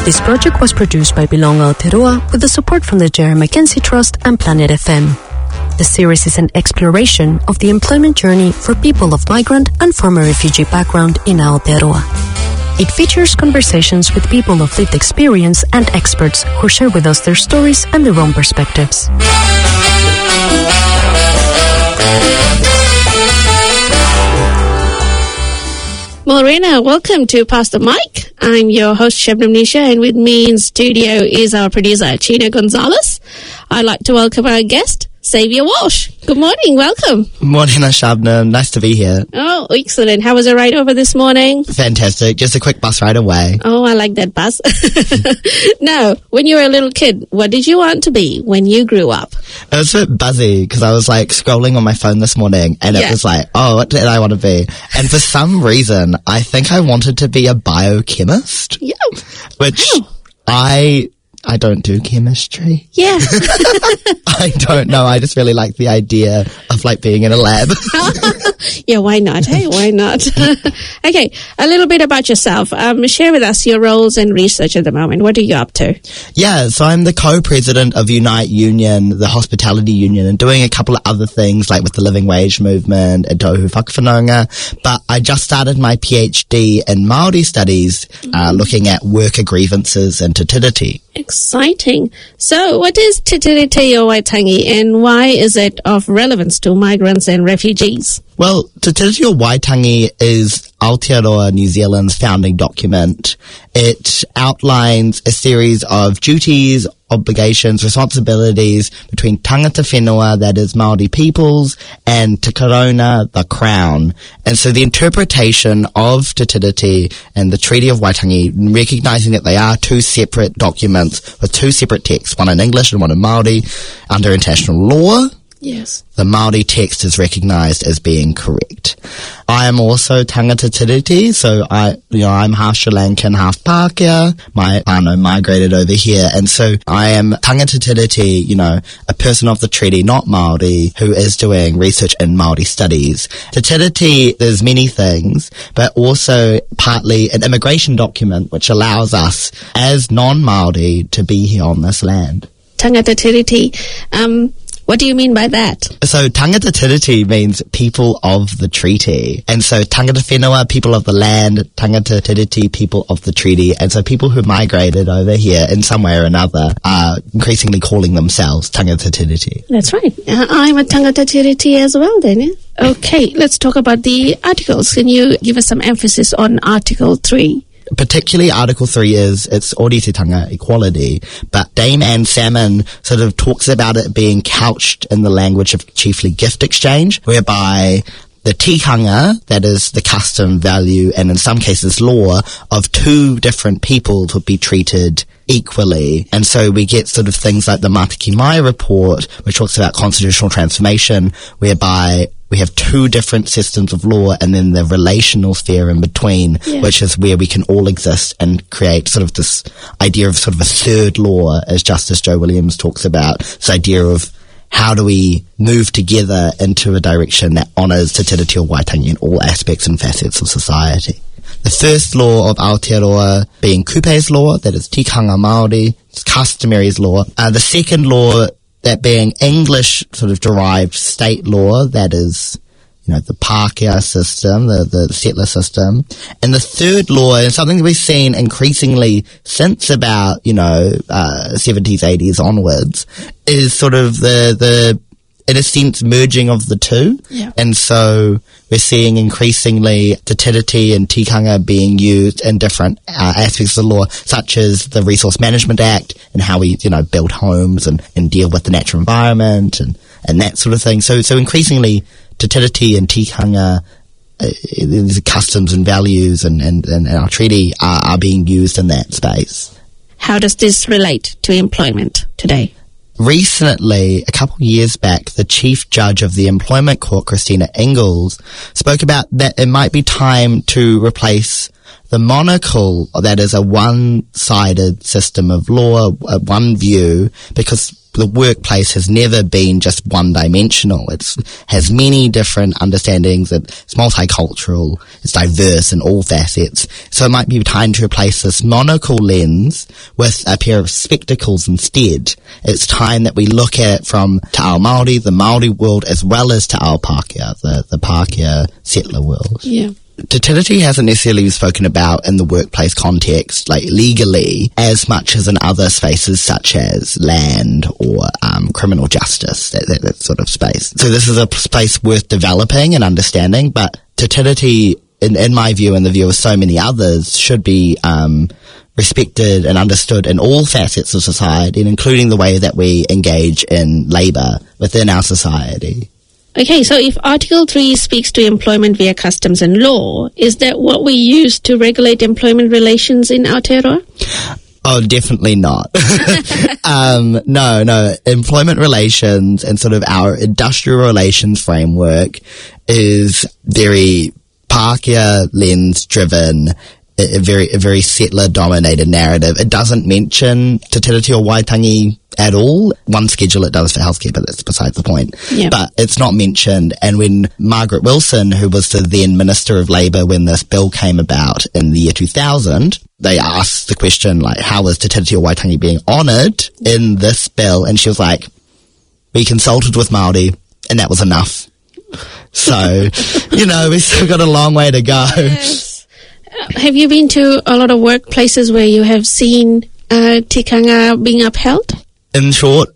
This project was produced by Belong Aotearoa with the support from the Jerry Mackenzie Trust and Planet FM. The series is an exploration of the employment journey for people of migrant and former refugee background in Aotearoa. It features conversations with people of lived experience and experts who share with us their stories and their own perspectives. Morena, welcome to Pastor Mike. I'm your host, Shabnam Nisha, and with me in studio is our producer, Chino Gonzalez. I'd like to welcome our guest, Xavier Walsh. Good morning, welcome. Morena, Shabnam. Nice to be here. Oh, excellent. How was the ride over this morning? Fantastic. Just a quick bus ride away. Oh, I like that bus. Now, when you were a little kid, what did you want to be when you grew up? It was a bit buzzy because I was like scrolling on my phone this morning and it was like, oh, what did I want to be? And for some reason, I think I wanted to be a biochemist. Yeah. Which I don't do chemistry. Yeah. I don't know. I just really like the idea of like being in a lab. Yeah, why not? Hey, why not? Okay, a little bit about yourself. Share with us your roles and research at the moment. What are you up to? Yeah, so I'm the co-president of Unite Union, the hospitality union, and doing a couple of other things like with the living wage movement and Tohu Whakawhanaunga. But I just started my PhD in Māori studies, looking at worker grievances and te tiriti. Exciting. So what is Te Tiriti o Waitangi and why is it of relevance to migrants and refugees? Well, Te Tiriti o Waitangi is Aotearoa New Zealand's founding document. It outlines a series of duties, obligations, responsibilities between tangata whenua, that is Māori peoples, and Te Korona, the Crown. And so the interpretation of Te Tiriti and the Treaty of Waitangi, recognising that they are two separate documents with two separate texts, one in English and one in Māori, under international law. Yes. The Māori text is recognised as being correct. I am also tangata tiriti, so I'm half Sri Lankan, half Pākehā. My whānau migrated over here, and so I am tangata tiriti, a person of the treaty, not Māori, who is doing research in Māori studies. Te tiriti, there's many things, but also partly an immigration document which allows us as non-Māori to be here on this land. Tangata tiriti. What do you mean by that? So tangata tiriti means people of the treaty. And so tangata whenua, people of the land, tangata tiriti, people of the treaty. And so people who migrated over here in some way or another are increasingly calling themselves tangata tiriti. That's right. I'm a tangata tiriti as well then. Eh? Okay, let's talk about the articles. Can you give us some emphasis on Article 3? Particularly Article 3 is its Orititanga equality, but Dame Anne Salmon sort of talks about it being couched in the language of chiefly gift exchange, whereby the tikanga, that is the custom, value, and in some cases law of two different peoples would be treated equally. And so we get sort of things like the Mataki Mai report, which talks about constitutional transformation, whereby we have two different systems of law and then the relational sphere in between, which is where we can all exist and create sort of this idea of sort of a third law, as Justice Joe Williams talks about, this idea of how do we move together into a direction that honours Te Tiriti o Waitangi in all aspects and facets of society. The first law of Aotearoa being Kupe's law, that is tikanga Māori, it's customary's law. The second law, that being English sort of derived state law, that is, the Pākehā system, the settler system. And the third law, and something that we've seen increasingly since about, 70s, 80s onwards, is sort of the in a sense, merging of the two. Yeah. And so we're seeing increasingly Te Tiriti and tikanga being used in different aspects of the law, such as the Resource Management Act and how we, build homes and deal with the natural environment and that sort of thing. So increasingly Te Tiriti and tikanga, these customs and values and our treaty are being used in that space. How does this relate to employment today? Recently, a couple of years back, the Chief Judge of the Employment Court, Christina Ingalls, spoke about that it might be time to replace the monocle, that is a one-sided system of law, one view, because the workplace has never been just one-dimensional. It has many different understandings. It's multicultural. It's diverse in all facets. So it might be time to replace this monocle lens with a pair of spectacles instead. It's time that we look at it from Te Ao Māori, the Māori world, as well as Te Ao Pākehā, the Pākehā settler world. Yeah. Te Tiriti hasn't necessarily been spoken about in the workplace context, like legally, as much as in other spaces such as land or criminal justice, that sort of space. So this is a space worth developing and understanding, but Te Tiriti, in my view and the view of so many others, should be respected and understood in all facets of society, and including the way that we engage in labour within our society. Okay, so if Article 3 speaks to employment via customs and law, is that what we use to regulate employment relations in Aotearoa? Oh, definitely not. No. Employment relations and sort of our industrial relations framework is very Pākehā lens driven, a very settler dominated narrative. It doesn't mention Te Tiriti o Waitangi at all. One schedule it does for healthcare, but that's besides the point. Yep. But it's not mentioned. And when Margaret Wilson, who was the then Minister of Labour when this bill came about in the year 2000, they asked the question, like, how is Te Tiriti o Waitangi being honoured in this bill? And she was like, we consulted with Māori, and that was enough. So, we've still got a long way to go. Yes. Have you been to a lot of workplaces where you have seen tikanga being upheld? In short,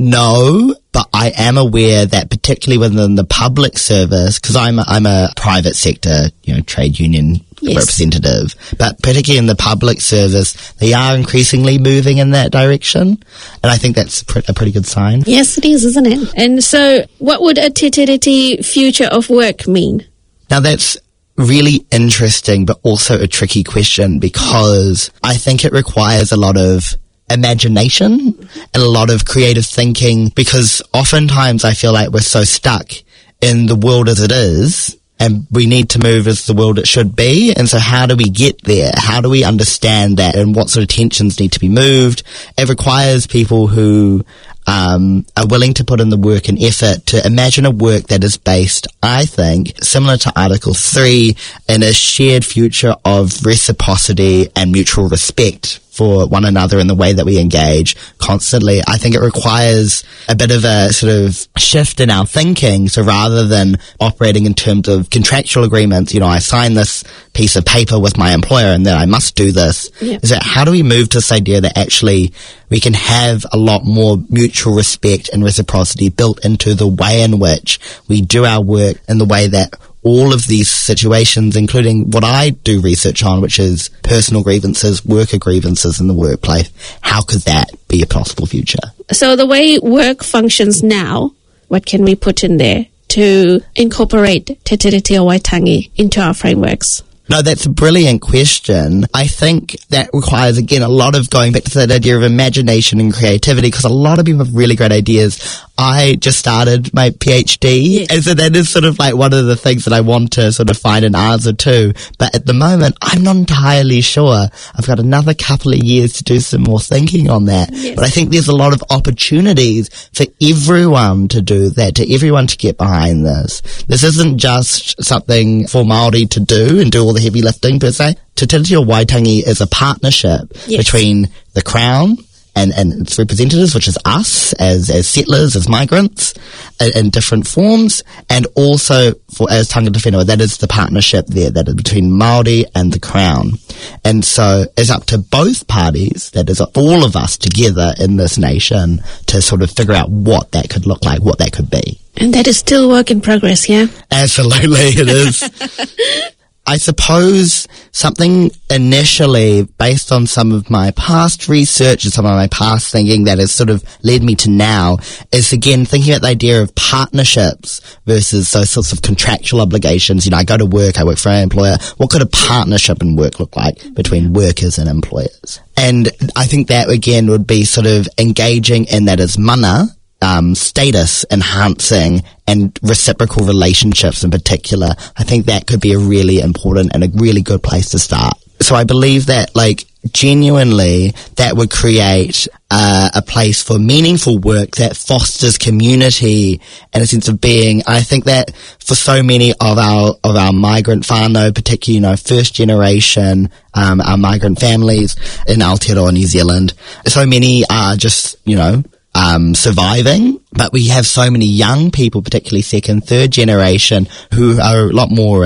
no, but I am aware that particularly within the public service, because I'm a private sector, trade union representative, but particularly in the public service, they are increasingly moving in that direction, and I think that's a pretty good sign. Yes, it is, isn't it? And so, what would a Te Tiriti future of work mean? Now that's really interesting, but also a tricky question, because I think it requires a lot of imagination and a lot of creative thinking, because oftentimes I feel like we're so stuck in the world as it is, and we need to move as the world it should be. And so how do we get there? How do we understand that, and what sort of tensions need to be moved? It requires people who are willing to put in the work and effort to imagine a work that is based, I think, similar to Article 3, in a shared future of reciprocity and mutual respect for one another in the way that we engage constantly. I think it requires a bit of a sort of shift in our thinking. So rather than operating in terms of contractual agreements, I sign this piece of paper with my employer and then I must do this. Yeah. Is that how do we move to this idea that actually we can have a lot more mutual respect and reciprocity built into the way in which we do our work, in the way that all of these situations, including what I do research on, which is personal grievances, worker grievances in the workplace, how could that be a possible future? So the way work functions now, what can we put in there to incorporate Te Tiriti o Waitangi into our frameworks? No, that's a brilliant question. I think that requires, again, a lot of going back to that idea of imagination and creativity, because a lot of people have really great ideas. I just started my PhD, yes. And so that is sort of like one of the things that I want to sort of find an answer to. But at the moment, I'm not entirely sure. I've got another couple of years to do some more thinking on that. Yes. But I think there's a lot of opportunities for everyone to do that, to everyone to get behind this. This isn't just something for Māori to do and do all the heavy lifting per se. Te Tiriti o Waitangi is a partnership between the Crown and its representatives, which is us as settlers, as migrants, in different forms, and also as tangata whenua, that is the partnership there, that is between Māori and the Crown. And so it's up to both parties, that is all of us together in this nation, to sort of figure out what that could look like, what that could be. And that is still work in progress, yeah? Absolutely, it is. I suppose something initially, based on some of my past research and some of my past thinking that has sort of led me to now, is again thinking about the idea of partnerships versus those sorts of contractual obligations. I go to work, I work for an employer. What could a partnership in work look like between workers and employers? And I think that again would be sort of engaging in that as mana, status enhancing and reciprocal relationships in particular. I think that could be a really important and a really good place to start. So I believe that, like, genuinely, that would create a place for meaningful work that fosters community and a sense of being. I think that for so many of our migrant whānau, particularly, first generation, our migrant families in Aotearoa, New Zealand, so many are just, surviving, but we have so many young people, particularly second, third generation, who are a lot more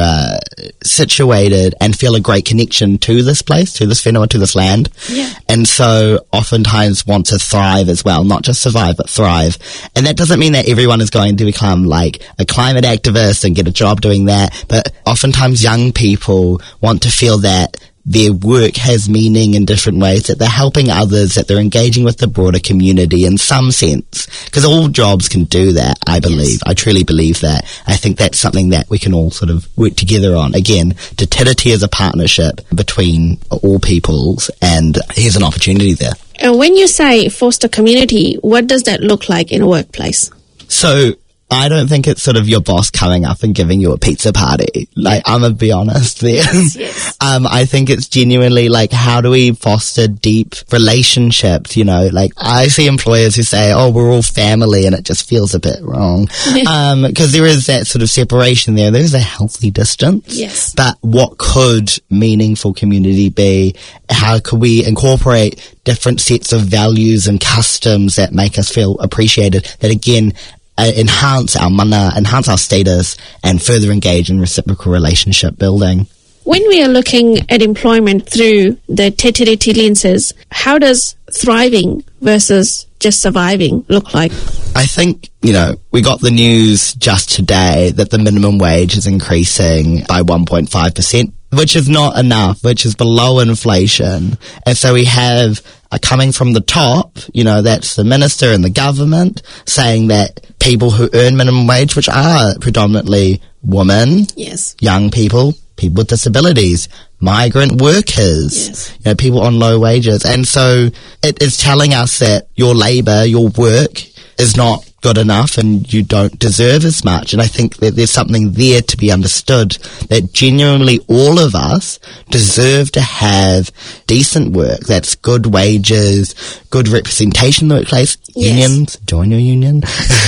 situated and feel a great connection to this place, to this whenua, to this land. Yeah. And so oftentimes want to thrive as well, not just survive, but thrive. And that doesn't mean that everyone is going to become like a climate activist and get a job doing that, but oftentimes young people want to feel that their work has meaning in different ways, that they're helping others, that they're engaging with the broader community in some sense. Because all jobs can do that, I believe. Yes. I truly believe that. I think that's something that we can all sort of work together on. Again, Te Tiriti is a partnership between all peoples, and here's an opportunity there. And when you say foster community, what does that look like in a workplace? So, I don't think it's sort of your boss coming up and giving you a pizza party. Like, I'm gonna be honest there. Yes. I think it's genuinely like, how do we foster deep relationships? Like, I see employers who say, oh, we're all family, and it just feels a bit wrong. Because there is that sort of separation there. There's a healthy distance. Yes. But what could meaningful community be? How could we incorporate different sets of values and customs that make us feel appreciated, that again, enhance our mana, enhance our status, and further engage in reciprocal relationship building? When we are looking at employment through the Te Tiriti lenses, how does thriving versus just surviving look like? I think, we got the news just today that the minimum wage is increasing by 1.5%, which is not enough, which is below inflation. And so we have coming from the top, that's the minister and the government, saying that people who earn minimum wage, which are predominantly women, yes, young people with disabilities, migrant workers, yes, people on low wages. And so it is telling us that your labour, your work is not good enough and you don't deserve as much. And I think that there's something there to be understood, that genuinely all of us deserve to have decent work that's good wages, good representation in the workplace, yes, unions, join your union,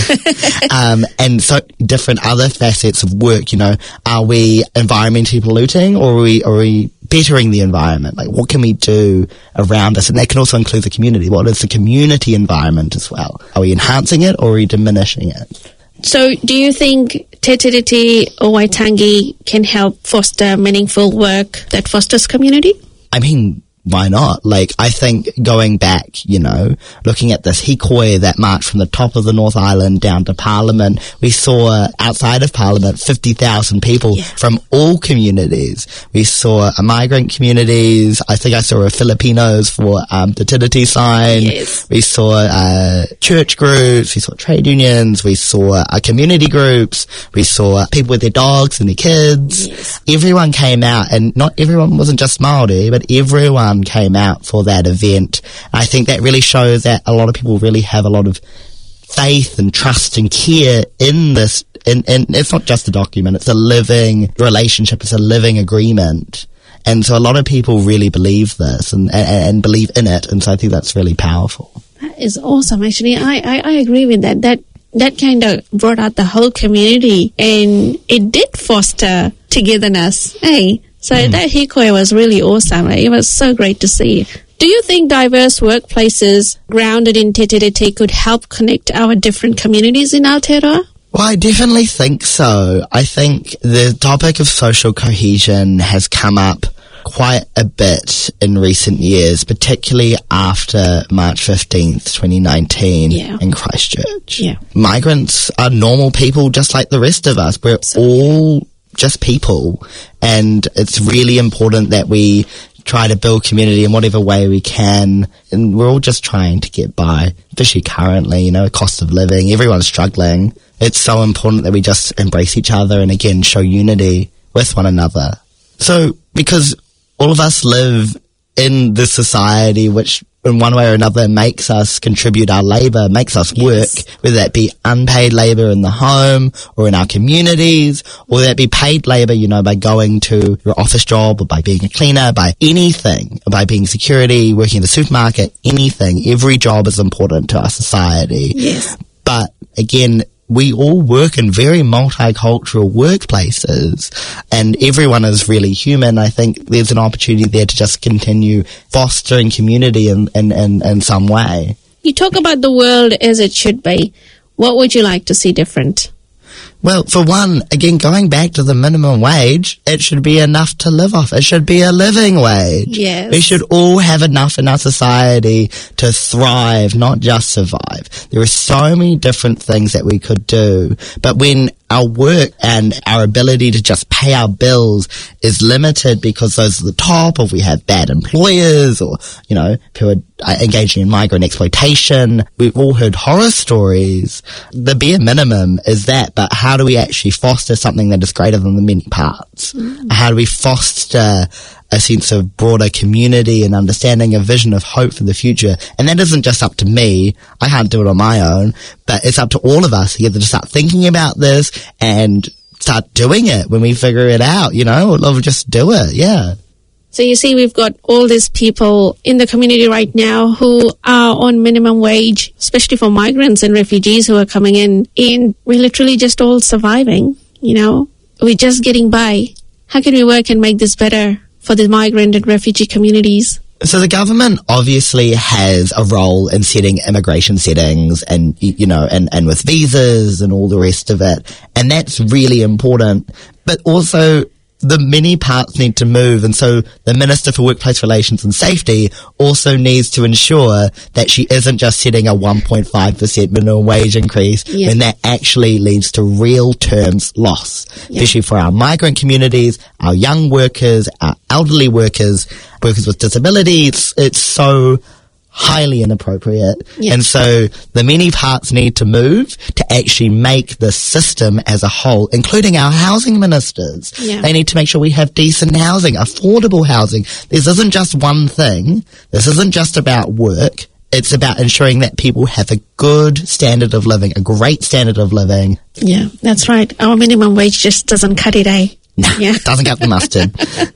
and so different other facets of work. Are we environmentally polluting, or are we bettering the environment? Like, what can we do around us? And that can also include the community. What is the community environment as well? Are we enhancing it, or are we diminishing it? So do you think Te Tiriti or Waitangi can help foster meaningful work that fosters community? I mean, why not? Like, I think going back, looking at this hikoi that marched from the top of the North Island down to Parliament, we saw outside of Parliament 50,000 people from all communities. We saw migrant communities. I think I saw a Filipinos for the Tiriti sign. Yes. We saw church groups. We saw trade unions. We saw community groups. We saw people with their dogs and their kids. Yes. Everyone came out, and not everyone wasn't just Māori, but everyone came out for that event. I think that really shows that a lot of people really have a lot of faith and trust and care in this. And it's not just a document, it's a living relationship, it's a living agreement. And so a lot of people really believe this and believe in it. And so I think that's really powerful. That is awesome. Actually, I agree with that. That kind of brought out the whole community, and it did foster togetherness. Hey, so that hikoi was really awesome. It was so great to see. Do you think diverse workplaces grounded in Te Tiriti could help connect our different communities in Aotearoa? Well, I definitely think so. I think the topic of social cohesion has come up quite a bit in recent years, particularly after March 15th, 2019 in Christchurch. Yeah. Migrants are normal people just like the rest of us. We're all just people, and it's really important that we try to build community in whatever way we can, and we're all just trying to get by, especially currently, cost of living, everyone's struggling. It's so important that we just embrace each other and again show unity with one another. So, because all of us live in this society which in one way or another makes us contribute our labour, makes us work, whether that be unpaid labour in the home or in our communities, or whether that be paid labour, by going to your office job or by being a cleaner, by anything, by being security, working in the supermarket, anything. Every job is important to our society. Yes. But again, we all work in very multicultural workplaces and everyone is really human. I think there's an opportunity there to just continue fostering community in some way. You talk about the world as it should be. What would you like to see different? Well, for one, again, going back to the minimum wage, it should be enough to live off. It should be a living wage. Yes. We should all have enough in our society to thrive, not just survive. There are so many different things that we could do, but when our work and our ability to just pay our bills is limited because those at the top, or we have bad employers, or, people are engaging in migrant exploitation. We've all heard horror stories. The bare minimum is that, but how do we actually foster something that is greater than the many parts? How do we foster a sense of broader community and understanding, a vision of hope for the future? And that isn't just up to me. I can't do it on my own, but it's up to all of us together to start thinking about this and start doing it when we figure it out, or just do it. Yeah. So you see, we've got all these people in the community right now who are on minimum wage, especially for migrants and refugees who are coming in, and we're literally just all surviving, We're just getting by. How can we work and make this better for the migrant and refugee communities? So the government obviously has a role in setting immigration settings and, and with visas and all the rest of it. And that's really important. But also the many parts need to move. And so the Minister for Workplace Relations and Safety also needs to ensure that she isn't just setting a 1.5% minimum wage increase, and that actually leads to real terms loss, especially for our migrant communities, our young workers, our elderly workers, workers with disabilities. It's so highly inappropriate. And so the many parts need to move to actually make the system as a whole, including our housing ministers. They need to make sure we have decent housing, affordable housing. This isn't just one thing. This isn't just about work. It's about ensuring that people have a good standard of living, a great standard of living. Yeah, that's right. Our minimum wage just doesn't cut it, eh? Doesn't cut the mustard.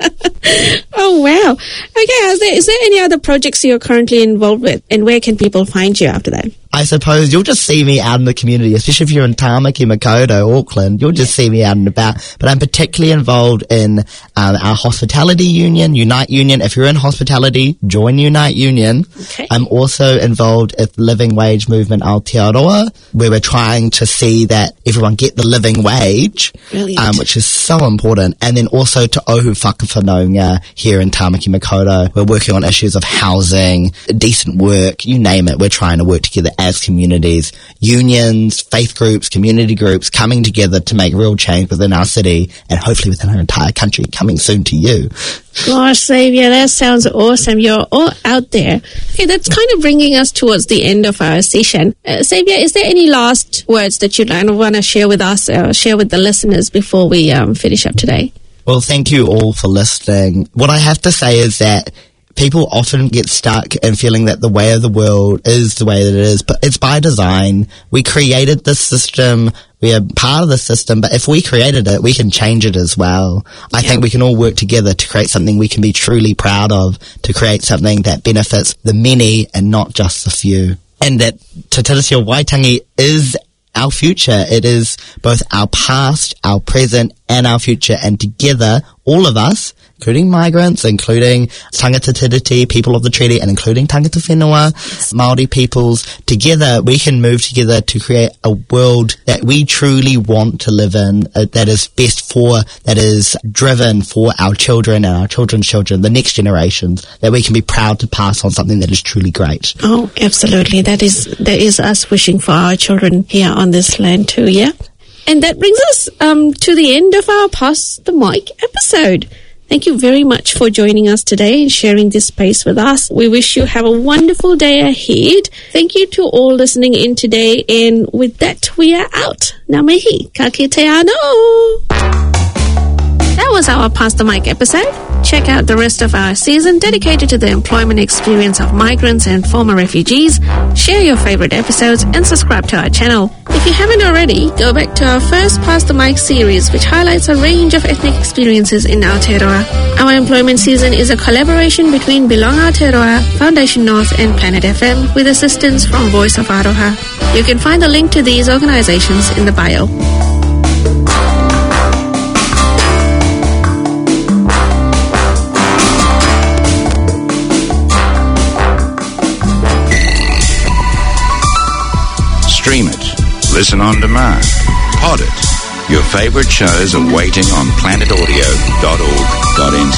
Oh, wow. Okay, is there any other projects you're currently involved with, and where can people find you after that? I suppose you'll just see me out in the community, especially if you're in Tāmaki, Makaurau, Auckland. You'll just see me out and about. But I'm particularly involved in our hospitality union, Unite Union. If you're in hospitality, join Unite Union. Okay. I'm also involved in the living wage movement Aotearoa, where we're trying to see that everyone get the living wage, which is so important. And then also to Ohu Whakawhanaunga here in Tāmaki, Makaurau. We're working on issues of housing, decent work, you name it. We're trying to work together as communities, unions, faith groups, community groups coming together to make real change within our city and hopefully within our entire country, coming soon to you. Gosh, Xavier, that sounds awesome. You're all out there. Okay, that's kind of bringing us towards the end of our session. Xavier, is there any last words that you'd want to share with us or share with the listeners before we finish up today? Well, thank you all for listening. What I have to say is that people often get stuck in feeling that the way of the world is the way that it is, but it's by design. We created this system. We are part of the system, but if we created it, we can change it as well. I think we can all work together to create something we can be truly proud of, to create something that benefits the many and not just the few. And that Te Tiriti o Waitangi is our future. It is both our past, our present, and our future. And together, all of us, including migrants, including tangata tiriti, people of the treaty, and including tangata whenua, Māori peoples, together we can move together to create a world that we truly want to live in, that is best for, that is driven for our children and our children's children, the next generations, that we can be proud to pass on something that is truly great. Oh, absolutely. That is us wishing for our children here on this land too, yeah? And that brings us to the end of our Pass the Mic episode. Thank you very much for joining us today and sharing this space with us. We wish you have a wonderful day ahead. Thank you to all listening in today. And with that, we are out. Ngā mihi, ka kite anō. That was our Pass the Mic episode. check out the rest of our season dedicated to the employment experience of migrants and former refugees, share your favorite episodes, and subscribe to our channel. If you haven't already, go back to our first Pastor Mike series, which highlights a range of ethnic experiences in Aotearoa. Our employment season is a collaboration between Belong Aotearoa, Foundation North, and Planet FM, with assistance from Voice of Aroha. You can find the link to these organizations in the bio. Stream it, listen on demand, pod it. Your favorite shows are waiting on planetaudio.org.nz.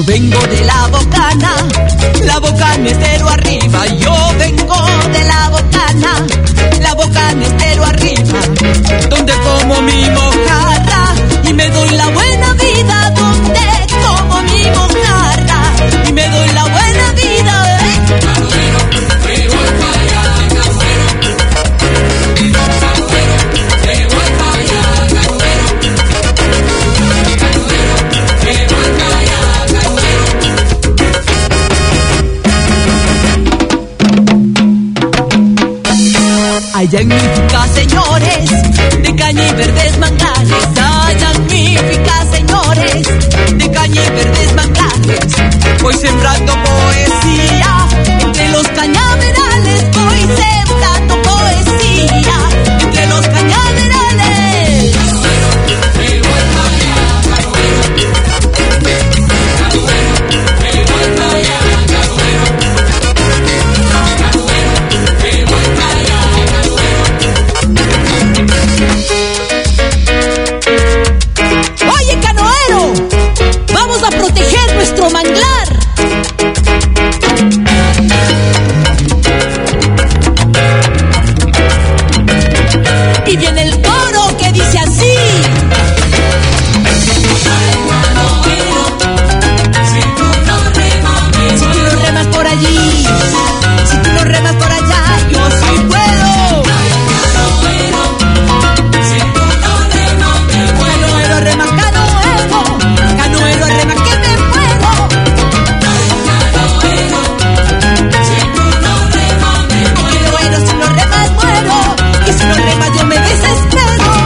Yo vengo de la Bocana estero arriba. Yo vengo de la Bocana estero arriba, donde como mi mojarra y me doy la buena vida, donde como mi mojarra y me doy la buena vida. Allá en mi finca, señores, de caña y verdes manglares. Allá en mi finca, señores, de caña y verdes manglares. Voy sembrando poesía entre los cañaverales. Voy sembrando poesía entre los cañaverales. Oye, canoero, vamos a proteger nuestro manglar. Y viene el coro que dice así. Si tú no remas por allí, si tú no remas por allá, yo sí puedo. Canoero rema, canoero rema que me muero. Canoero, si no remas muero, y si no remas yo me desespero.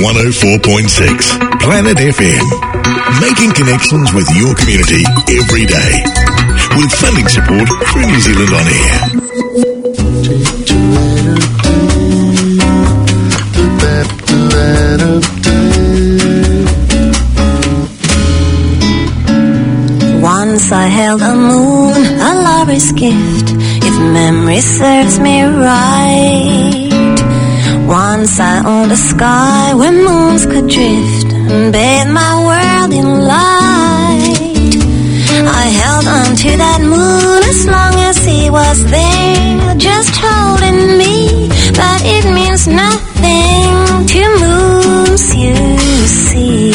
104.6 Planet FM. Making connections with your community every day. With funding support from New Zealand On Air. Once I held a moon, a lover's gift, if memory serves me right. Once I owned a sky where moons could drift and bathe my world in light. I held on to that moon as long as he was there, just holding me, but it means nothing to moons, you see.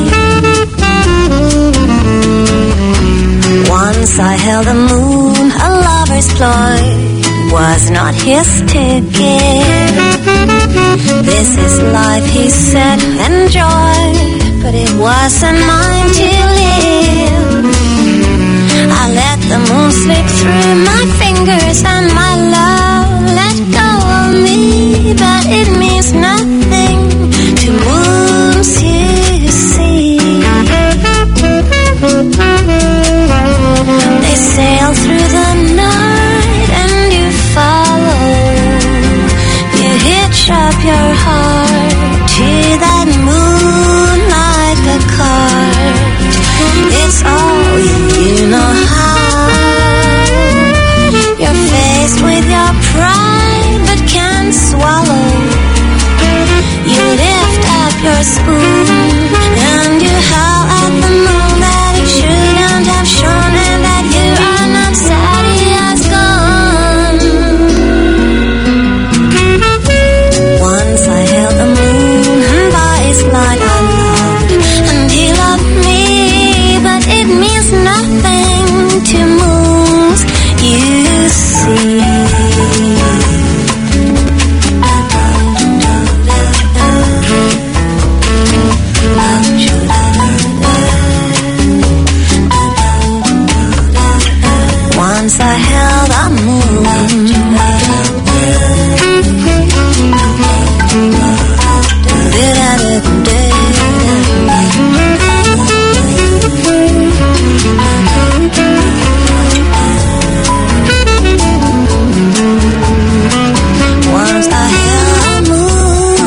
Once I held a moon, a lover's ploy was not his to give. This is life, he said, enjoy, but it wasn't mine to live. I let the moon slip through my fingers and my love let go of me, but it means nothing to moons, you see. They sail through the night and you follow. You hitch up your heart to that moon like a cart. It's all you know how. You're faced with your pride but can't swallow. You lift up your spoon and you howl at the moon that it shouldn't have shone and that you are not sad he has gone. Once I held the moon and by his light I loved, and he loved me, but it means nothing to moons, you see. Once I held a moon. Once I held a moon.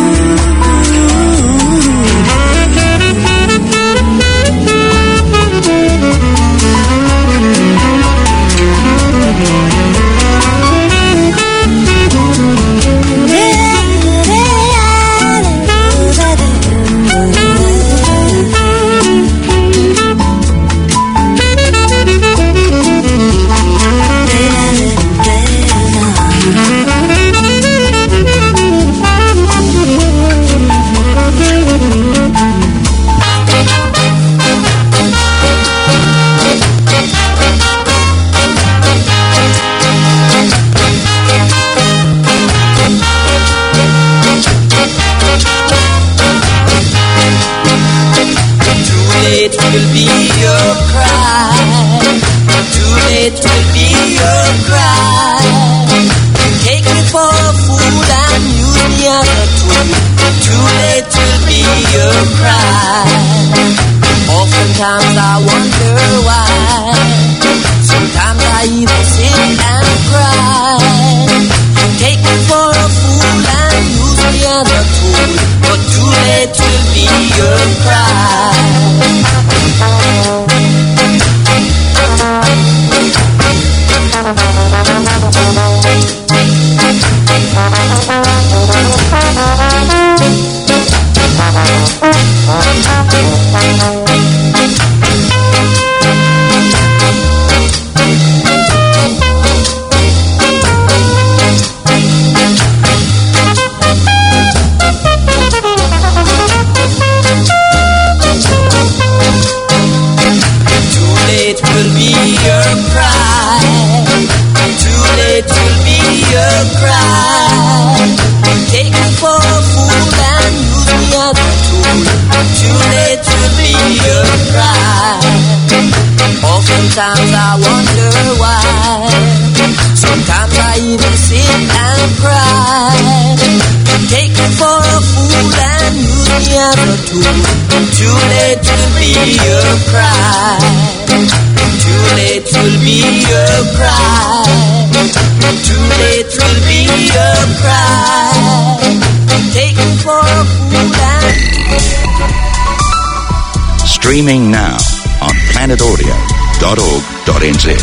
Sometimes I wonder why. Sometimes I even sit and cry. Take me for a fool and use me as a tool, but too late to be your pride. Sometimes I wonder why. Sometimes I even sit and cry. Take me for a fool and use me as a tool. Too late to be your pride. Too late to be your pride. Too late to be your pride. Taken for a fool and... Streaming now on planetaudio.org.nz.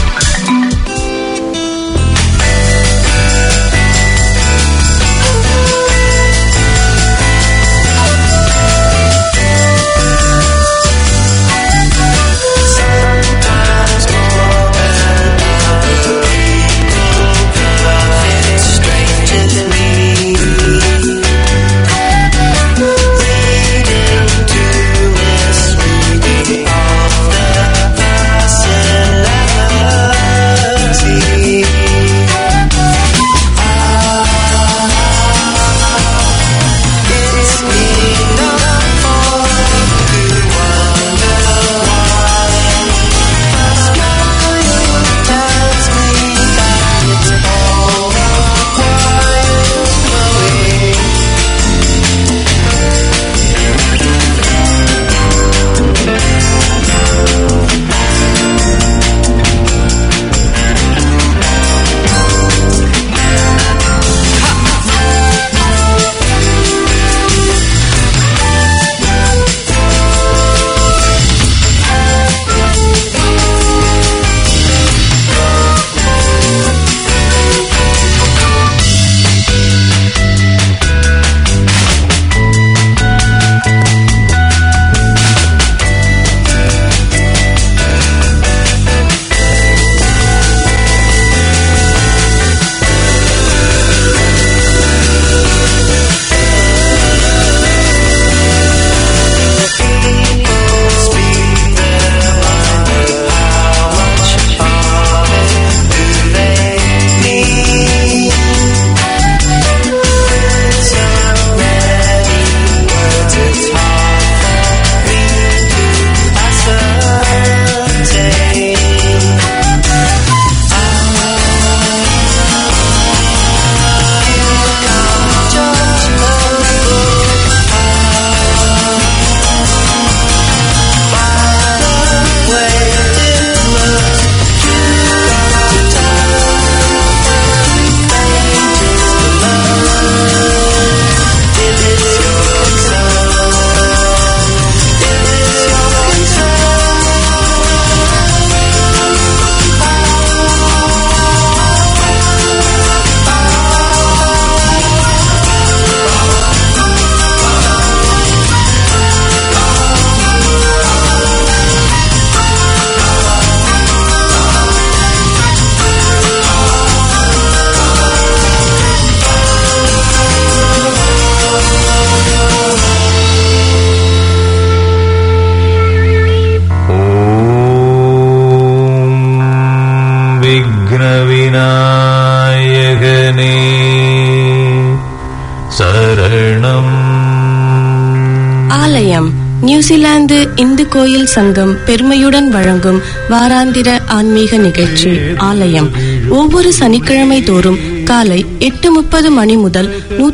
ஆலயம் New Zealand Hindu கோயில் சங்கம் பெருமையுடன் வழங்கும் வாராந்திர ஆன்மீக நிகழ்ச்சி ஆலயம் ஒவ்வொரு சனிக்கிழமை தோறும் காலை 8:30 மணி முதல்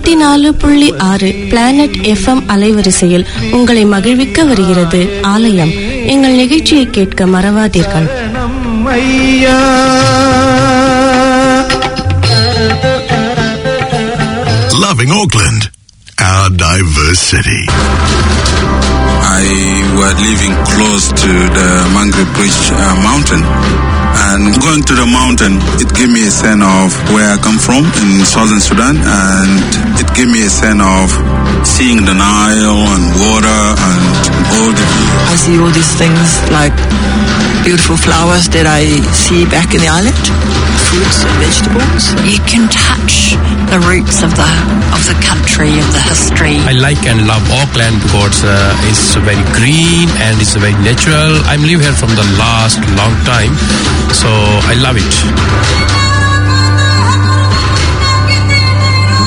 104.6 பிளானட் FM அலைவரிசையில் உங்களை மகிழ்விக்க வருகிறது ஆலயம். எங்கள் நிகழ்ச்சியை கேட்க மறவாதீர்கள். Loving Auckland, our diverse city. I was living close to the Mangere Bridge mountain, and going to the mountain, it gave me a sense of where I come from in southern Sudan, and it gave me a sense of seeing the Nile and water and all the... I see all these things like beautiful flowers that I see back in the island, fruits and vegetables. You can touch the roots of the country, of the history. I like and love Auckland because it's very green and it's very natural. I'm living here from the last long time, so I love it.